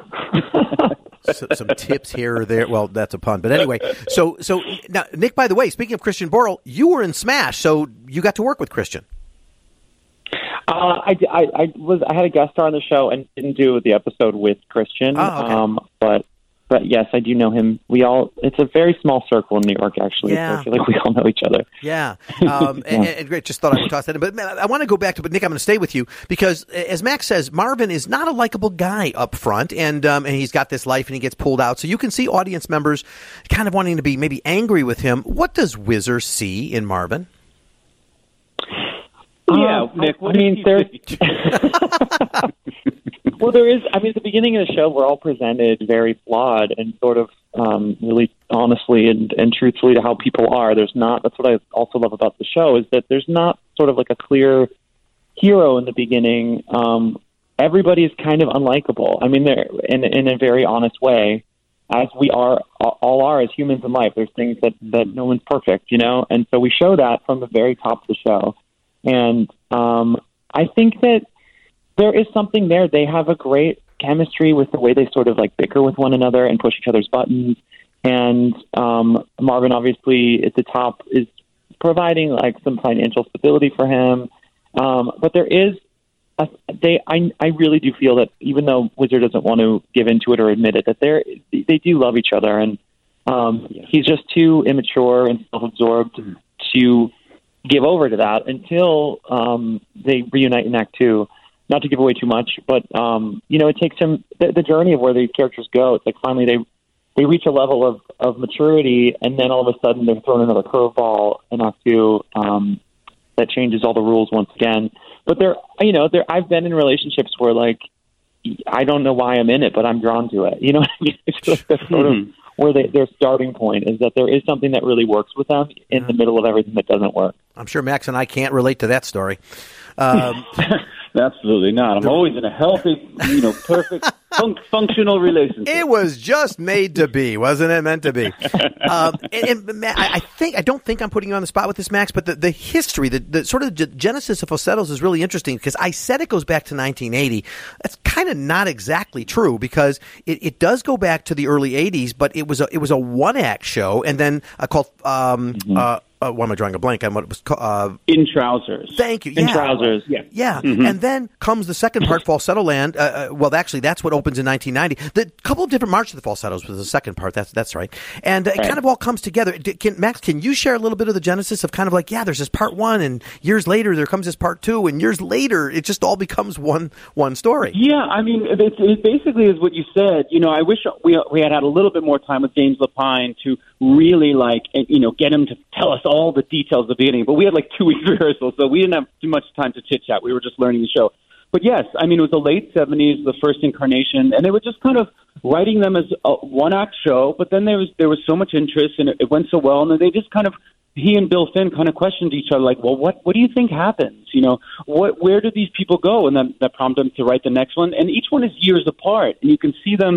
so, some tips here or there. Well, that's a pun, but anyway. So so now, Nick, by the way, speaking of Christian Borle, you were in Smash, so you got to work with Christian. Uh, I, I, I was I had a guest star on the show and didn't do the episode with Christian, oh, okay. um, but. But yes, I do know him. We all, it's a very small circle in New York, actually. Yeah. So I feel like we all know each other. Yeah. Um, yeah. And, and great. Just thought I would toss that in. But man, I want to go back to, but Nick, I'm going to stay with you because as Max says, Marvin is not a likable guy up front, and, um, and he's got this life and he gets pulled out. So you can see audience members kind of wanting to be maybe angry with him. What does Whizzer see in Marvin? Yeah, uh, Nick, what I mean, there's... Well, there is, I mean, at the beginning of the show, we're all presented very flawed and sort of um, really honestly and, and truthfully to how people are. There's not, that's what I also love about the show, is that there's not sort of like a clear hero in the beginning. Um, everybody is kind of unlikable. I mean, they're in, in a very honest way, as we are, all are as humans in life. There's things that, that no one's perfect, you know? And so we show that from the very top of the show. And um, I think that there is something there. They have a great chemistry with the way they sort of like bicker with one another and push each other's buttons. And um, Marvin, obviously, at the top, is providing like some financial stability for him. Um, but there is, a, they. I, I really do feel that even though Whizzer doesn't want to give into it or admit it, that they they do love each other. And um, he's just too immature and self-absorbed to give over to that until um, they reunite in Act Two. Not to give away too much, but, um, you know, it takes him the, the journey of where these characters go. It's like finally they they reach a level of, of maturity, and then all of a sudden they're thrown another curveball in Act Two um, that changes all the rules once again. But they're, you know, they're, I've been in relationships where, like, I don't know why I'm in it, but I'm drawn to it. You know what I mean? It's like that's sort mm-hmm. of where they, their starting point is, that there is something that really works with them in the middle of everything that doesn't work. I'm sure Max and I can't relate to that story. Um, Absolutely not. I'm always in a healthy, you know, perfect, fun- functional relationship. It was just made to be, wasn't it? Meant to be. um, and, and I think I don't think I'm putting you on the spot with this, Max, but the, the history, the, the sort of the genesis of Falsettos is really interesting because I said it goes back to nineteen eighty. That's kind of not exactly true because it, it does go back to the early eighties, but it was a it was a one act show, and then uh, called. Um, mm-hmm. uh, Uh, why am I drawing a blank on what it was called? Uh, In Trousers. Thank you. In yeah. Trousers. Yeah. Yeah. Mm-hmm. And then comes the second part, Falsetto Land. Uh, uh, well, actually, that's what opens in nineteen ninety. The couple of different March of the Falsettos was the second part. That's that's right. And uh, it right. kind of all comes together. Can, Max, can you share a little bit of the genesis of kind of like, yeah, there's this part one, and years later there comes this part two, and years later it just all becomes one one story. Yeah, I mean, it, it basically is what you said. You know, I wish we we had had a little bit more time with James Lapine to really like, you know, get him to tell us all the details of the beginning. But we had like two weeks rehearsal, so we didn't have too much time to chit chat. We were just learning the show. But yes, I mean, it was the late seventies, the first incarnation, and they were just kind of writing them as a one act show. But then there was there was so much interest, and it, it went so well, and then they just kind of, he and Bill Finn kind of questioned each other, like, well, what what do you think happens? You know, what where do these people go? And then that prompted them to write the next one. And each one is years apart, and you can see them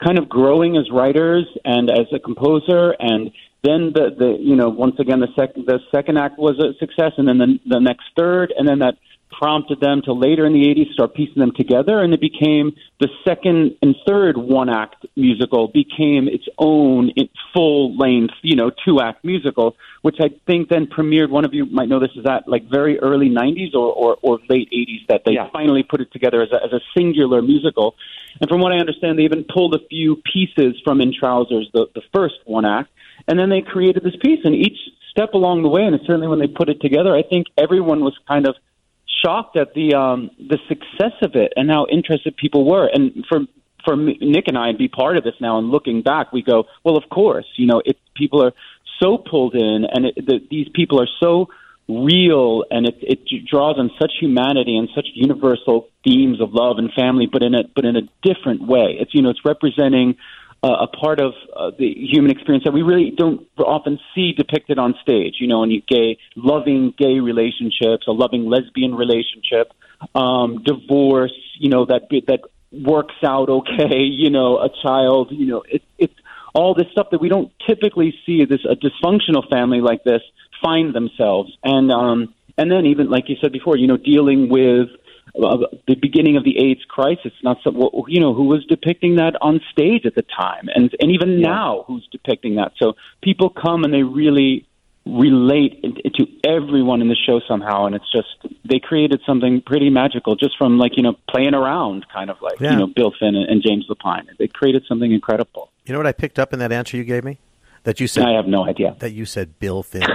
kind of growing as writers and as a composer, and then the, the you know, once again, the second the second act was a success, and then the, the next third, and then that prompted them to later in the eighties start piecing them together, and it became the second and third one-act musical became its own full-length, you know, two-act musical, which I think then premiered, one of you might know this, is at like very early nineties or, or, or late eighties that they yeah. finally put it together as a, as a singular musical. And from what I understand, they even pulled a few pieces from In Trousers, the, the first one-act, and then they created this piece. And each step along the way, and certainly when they put it together, I think everyone was kind of shocked at the um, the success of it and how interested people were. And for for Nick and I to be part of this now, and looking back, we go, well, of course, you know, it, people are so pulled in, and it, the, these people are so real, and it, it draws on such humanity and such universal themes of love and family, but in a but in a different way. It's you know, it's representing Uh, a part of uh, the human experience that we really don't often see depicted on stage. You know, when you gay, loving gay relationships, a loving lesbian relationship, um, divorce, you know, that that works out okay, you know, a child, you know, it, it's all this stuff that we don't typically see this a dysfunctional family like this find themselves. And, um, and then even, like you said before, you know, dealing with Uh, the beginning of the AIDS crisis, not so, you know, who was depicting that on stage at the time, and and even yeah. now, who's depicting that. So people come and they really relate to everyone in the show somehow, and it's just they created something pretty magical just from like you know playing around, kind of like yeah. you know Bill Finn and, and James Lapine. They created something incredible. You know what I picked up in that answer you gave me? That you said I have no idea. That you said Bill Finn.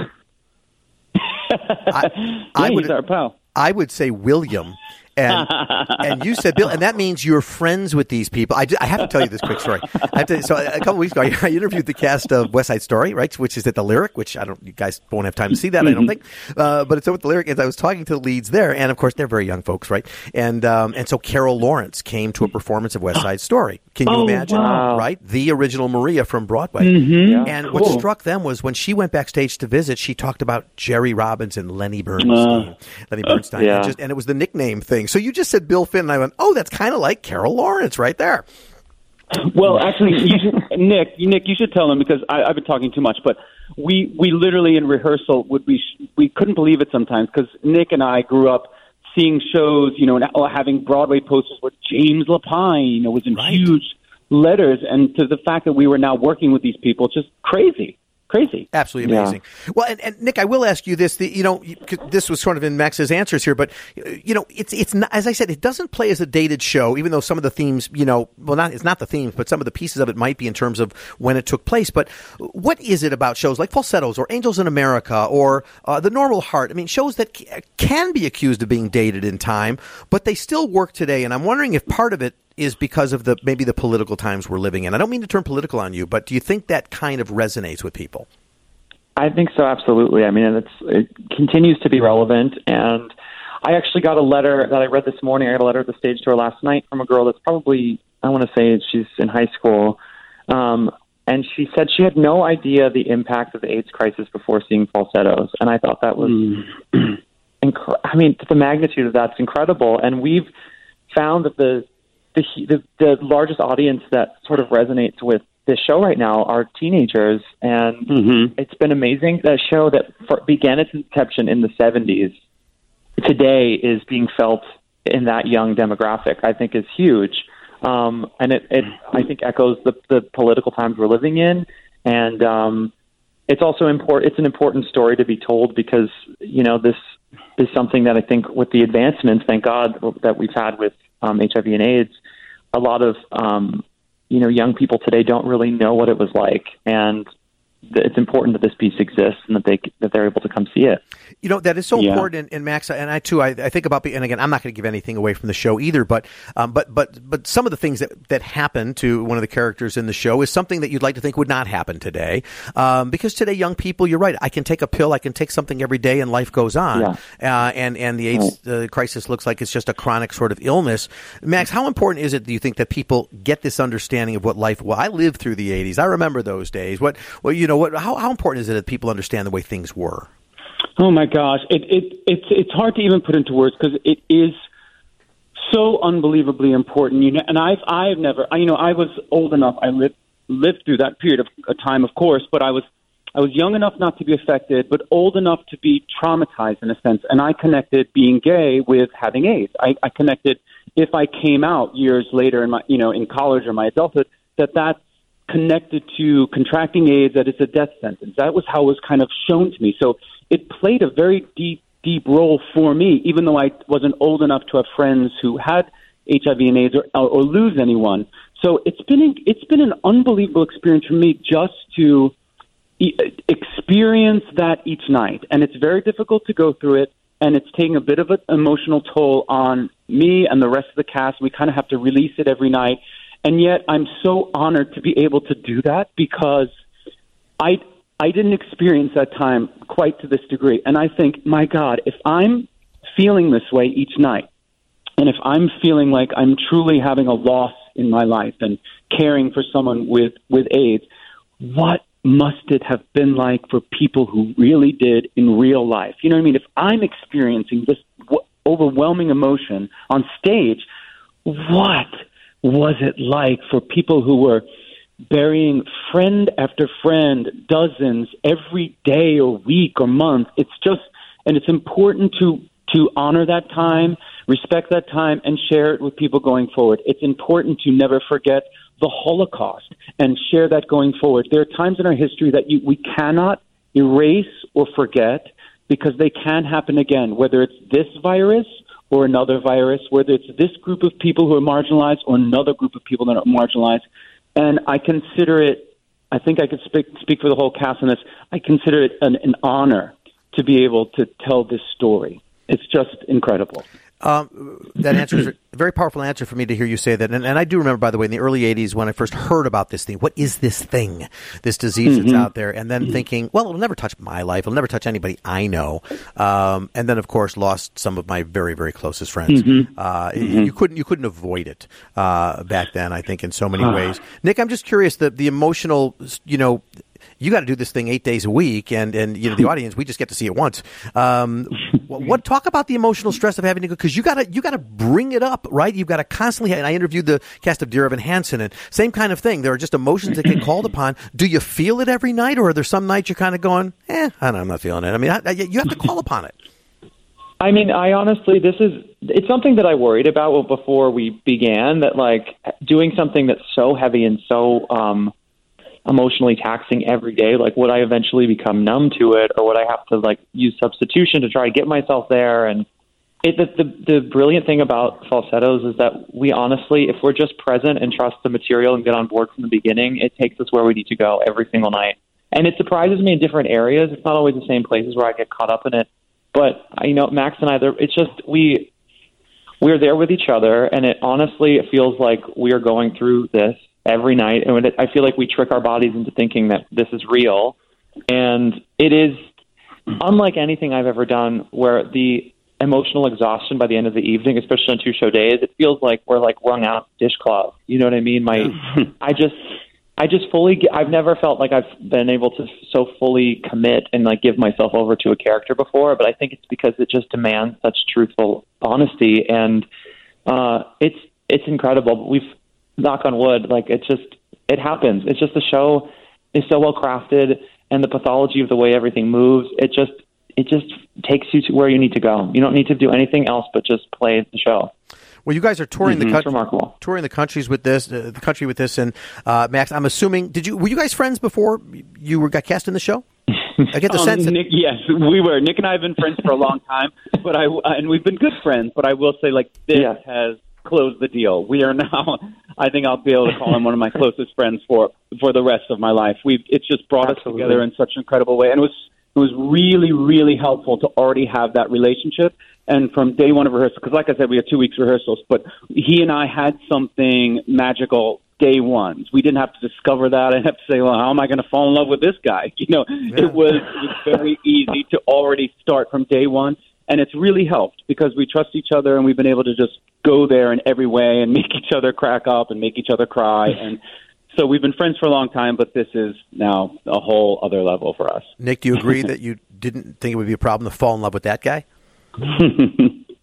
I, yeah, I would, he's our pal. I would say William. And, and you said Bill, and that means you're friends with these people. I, I have to tell you this quick story. I have to, so a couple weeks ago, I interviewed the cast of West Side Story, right, which is at the Lyric, which I don't, you guys won't have time to see that, mm-hmm. I don't think. Uh, but it's over at the Lyric, and I was talking to the leads there, and of course they're very young folks, right? And um, and so Carol Lawrence came to a performance of West Side Story. Can you oh, imagine? Wow. Right, the original Maria from Broadway. Mm-hmm. Yeah, and cool. what struck them was when she went backstage to visit, she talked about Jerry Robbins and Lenny Bernstein. Uh, Lenny Bernstein, uh, yeah. and, just, and it was the nickname thing. So you just said Bill Finn, and I went, oh, that's kind of like Carol Lawrence right there. Well, actually, you should, Nick, Nick, you should tell him, because I, I've been talking too much, but we, we literally in rehearsal would be we couldn't believe it sometimes, because Nick and I grew up seeing shows, you know, and having Broadway posters where James Lapine, you know, was in right. huge letters, and to the fact that we were now working with these people, it's just crazy. Crazy. Absolutely amazing. Yeah. Well, and, and Nick, I will ask you this. The, you know, this was sort of in Max's answers here, but you know, it's it's not, as I said, it doesn't play as a dated show, even though some of the themes, you know, well, not it's not the themes, but some of the pieces of it might be in terms of when it took place. But what is it about shows like Falsettos or Angels in America or uh, The Normal Heart? I mean, shows that c- can be accused of being dated in time, but they still work today. And I'm wondering if part of it is because of the maybe the political times we're living in. I don't mean to turn political on you, but do you think that kind of resonates with people? I think so, absolutely. I mean, it's, it continues to be relevant, and I actually got a letter that I read this morning. I got a letter at the stage door last night from a girl that's probably, I want to say she's in high school, um, and she said she had no idea the impact of the AIDS crisis before seeing Falsettos, and I thought that was, mm. inc- I mean, the magnitude of that's incredible, and we've found that the The, the the largest audience that sort of resonates with this show right now are teenagers, and mm-hmm. it's been amazing. That show that for, began its inception in the seventies, today is being felt in that young demographic. I think is huge, um, and it, it I think echoes the, the political times we're living in, and um, it's also important. It's an important story to be told, because you know this is something that I think with the advancements, thank God, that we've had with Um, H I V and AIDS, a lot of um, you know young people today don't really know what it was like, and th- it's important that this piece exists and that they that they're able to come see it. You know, that is so yeah. important, and, and Max, and I too, I, I think about, and again, I'm not going to give anything away from the show either, but um, but but but some of the things that, that happen to one of the characters in the show is something that you'd like to think would not happen today, um, because today young people, you're right, I can take a pill, I can take something every day, and life goes on, yeah. uh, and and the AIDS right. uh, crisis looks like it's just a chronic sort of illness. Max, how important is it, do you think, that people get this understanding of what life? Well, I lived through the eighties, I remember those days. What well, you know, what how how important is it that people understand the way things were? Oh my gosh, it it it's it's hard to even put into words, because it is so unbelievably important. You know, and I've I've never, I, you know, I was old enough. I lived lived through that period of a time, of course, but I was I was young enough not to be affected, but old enough to be traumatized in a sense. And I connected being gay with having AIDS. I, I connected if I came out years later in my, you know, in college or my adulthood, that that's connected to contracting AIDS, that it's a death sentence. That was how it was kind of shown to me. So it played a very deep, deep role for me, even though I wasn't old enough to have friends who had H I V and AIDS or, or, or lose anyone. So it's been it's been an unbelievable experience for me just to e- experience that each night. And it's very difficult to go through it, and it's taking a bit of an emotional toll on me and the rest of the cast. We kind of have to release it every night. And yet I'm so honored to be able to do that because I I didn't experience that time quite to this degree. And I think, my God, if I'm feeling this way each night, and if I'm feeling like I'm truly having a loss in my life and caring for someone with, with AIDS, what must it have been like for people who really did in real life? You know what I mean? If I'm experiencing this w- overwhelming emotion on stage, what was it like for people who were burying friend after friend, dozens, every day or week or month? It's just, and it's important to to honor that time, respect that time, and share it with people going forward. It's important to never forget the Holocaust and share that going forward. There are times in our history that you, we cannot erase or forget because they can happen again, whether it's this virus or another virus, whether it's this group of people who are marginalized or another group of people that are marginalized. And I consider it, I think I could speak, speak for the whole cast on this, I consider it an, an honor to be able to tell this story. It's just incredible. Um, that answer is a very powerful answer for me to hear you say that. And, and I do remember, by the way, in the early eighties when I first heard about this thing, what is this thing, this disease mm-hmm. that's out there? And then mm-hmm. thinking, well, it'll never touch my life. It'll never touch anybody I know. Um, and then, of course, lost some of my very, very closest friends. Mm-hmm. Uh, mm-hmm. You couldn't you couldn't avoid it uh, back then, I think, in so many ways. Nick, I'm just curious, the, the emotional, you know, you got to do this thing eight days a week, and, and you know the audience, we just get to see it once. Um, what, what talk about the emotional stress of having to go, because you got to you got to bring it up, right? You've got to constantly. And I interviewed the cast of Dear Evan Hansen, and same kind of thing. There are just emotions that get called upon. Do you feel it every night, or are there some nights you're kind of going, eh, I don't know, I'm not feeling it. I mean, I, I, you have to call upon it. I mean, I honestly, this is, it's something that I worried about before we began, that like doing something that's so heavy and so um, emotionally taxing every day, like would I eventually become numb to it, or would I have to like use substitution to try to get myself there? And it, the, the, the brilliant thing about falsettos is that we honestly, if we're just present and trust the material and get on board from the beginning, it takes us where we need to go every single night. And it surprises me in different areas. It's not always the same places where I get caught up in it. But, you know, Max and I, it's just, we, we're there with each other, and it honestly, it feels like we are going through this every night. And it, I feel like we trick our bodies into thinking that this is real. And it is unlike anything I've ever done, where the emotional exhaustion by the end of the evening, especially on two show days, it feels like we're like wrung out dishcloth. You know what I mean? My, I just, I just fully, I've never felt like I've been able to so fully commit and like give myself over to a character before, but I think it's because it just demands such truthful honesty, and uh, it's, it's incredible. We've, knock on wood, like it just, it happens. It's just the show is so well crafted, and the pathology of the way everything moves, it just, it just takes you to where you need to go. You don't need to do anything else but just play the show. Well, you guys are touring mm-hmm. the country, remarkable. touring the countries with this, uh, the country with this, and uh, Max, I'm assuming, did you were you guys friends before you were got cast in the show? I get the um, sense that- Nick, yes, we were. Nick and I have been friends for a long time, but I and we've been good friends. But I will say, like, this yeah. has closed the deal. We are now. I think I'll be able to call him one of my closest friends for for the rest of my life. We it's just brought Absolutely. us together in such an incredible way, and it was it was really really helpful to already have that relationship. And from day one of rehearsal, because like I said, we had two weeks rehearsals, but he and I had something magical day one. We didn't have to discover that. I didn't have to say, well, how am I going to fall in love with this guy? You know, yeah. it, was, it was very easy to already start from day one. And it's really helped because we trust each other, and we've been able to just go there in every way and make each other crack up and make each other cry. And so we've been friends for a long time, but this is now a whole other level for us. Nick, do you agree that you didn't think it would be a problem to fall in love with that guy?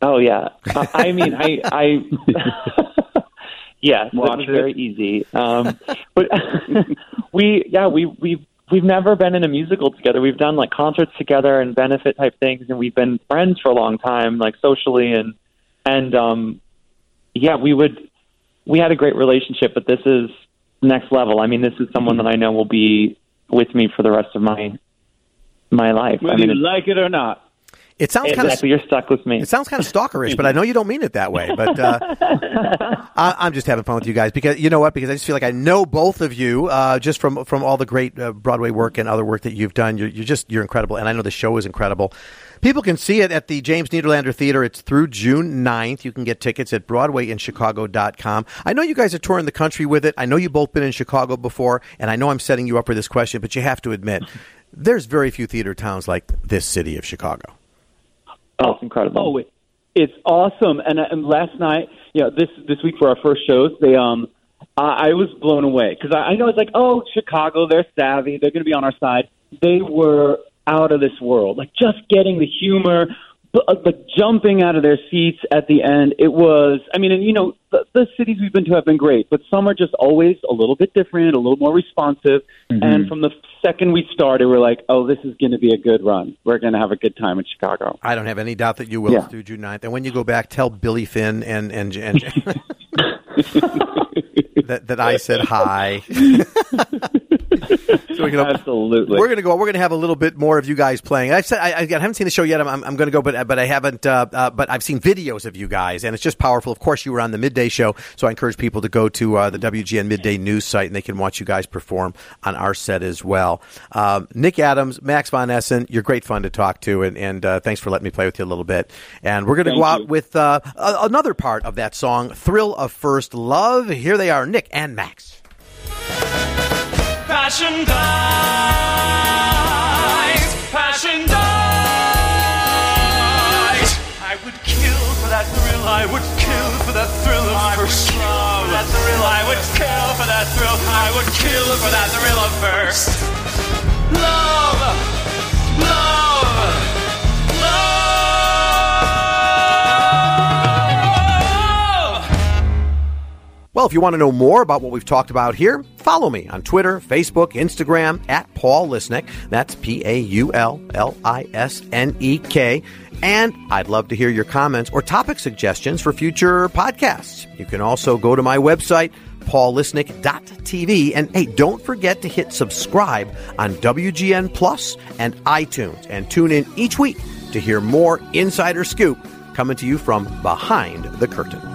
Oh yeah, uh, I mean, I, I yeah, it was very easy. Um, but we, yeah, we we we've never been in a musical together. We've done like concerts together and benefit type things, and we've been friends for a long time, like socially, and and um, yeah, we would we had a great relationship. But this is next level. I mean, this is someone that I know will be with me for the rest of my my life. Whether I mean, you like it or not. It sounds exactly, kind of you're stuck with me. It sounds kind of stalkerish, but I know you don't mean it that way. But uh, I, I'm just having fun with you guys because you know what? Because I just feel like I know both of you uh, just from from all the great uh, Broadway work and other work that you've done. You're, you're just you're incredible, and I know the show is incredible. People can see it at the James Niederlander Theater. It's through June ninth. You can get tickets at Broadway in Chicago dot com. I know you guys are touring the country with it. I know you've both been in Chicago before, and I know I'm setting you up for this question, but you have to admit, there's very few theater towns like this city of Chicago. Oh, it's incredible. Oh, it, it's awesome. And, uh, and last night, you know, this this week for our first shows, they um, I, I was blown away because I, I know it's like, oh, Chicago, they're savvy, they're going to be on our side. They were out of this world. Like just getting the humor, but, but jumping out of their seats at the end. It was, I mean, and you know, the, the cities we've been to have been great, but some are just always a little bit different, a little more responsive. Mm-hmm. And from the second we started, we're like, oh, this is going to be a good run. We're going to have a good time in Chicago. I don't have any doubt that you will yeah. through June ninth. And when you go back, tell Billy Finn and and, and that that I said hi. So we can, Absolutely, we're going to go. We're going to have a little bit more of you guys playing. I've said I, I haven't seen the show yet. I'm, I'm, I'm going to go, but but I haven't. Uh, uh, but I've seen videos of you guys, and it's just powerful. Of course, you were on the midday show, so I encourage people to go to uh, the W G N Midday News site, and they can watch you guys perform on our set as well. Um, Nick Adams, Max von Essen, you're great fun to talk to, and, and uh, thanks for letting me play with you a little bit. And we're going to go out you. with uh, a, another part of that song, "Thrill of First Love." Here they are, Nick and Max. Passion dies, passion dies. I would kill for that thrill, I would kill for that thrill of I first love. That thrill, I would kill for that thrill, I would kill for that thrill of first love, love, love. Well, if you want to know more about what we've talked about here, follow me on Twitter, Facebook, Instagram, at Paul Lisnek. That's P A U L L I S N E K. And I'd love to hear your comments or topic suggestions for future podcasts. You can also go to my website, paul lisnek dot t v. And hey, don't forget to hit subscribe on W G N Plus and iTunes. And tune in each week to hear more Insider Scoop coming to you from behind the curtain.